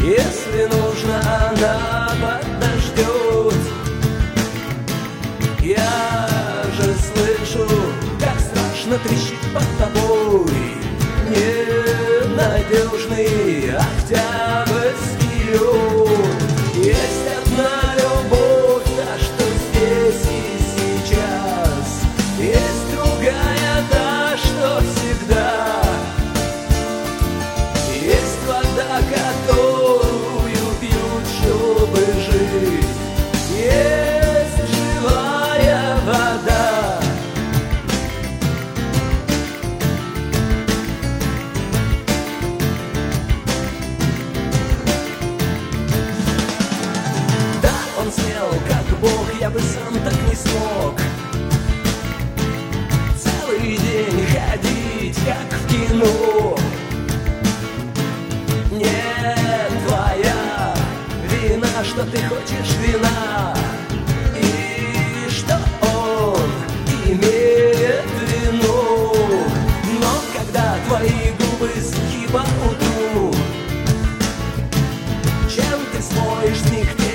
Если нужно, она подождет. Я же слышу, как страшно трещит под тобой ненадежный октябрьский лед. Есть одна любовь, та, что здесь и сейчас. Есть другая, та, что всегда. Есть вода, которую пьют, чтобы жить. Есть живая вода. Да, он смел, как Бог, я бы сам так не смог. Целый день ходить, как в кино. Нет, твоя вина, что ты хочешь вина, и что он имеет вину. Но когда твои губы сухи по утру, чем ты смоешь с них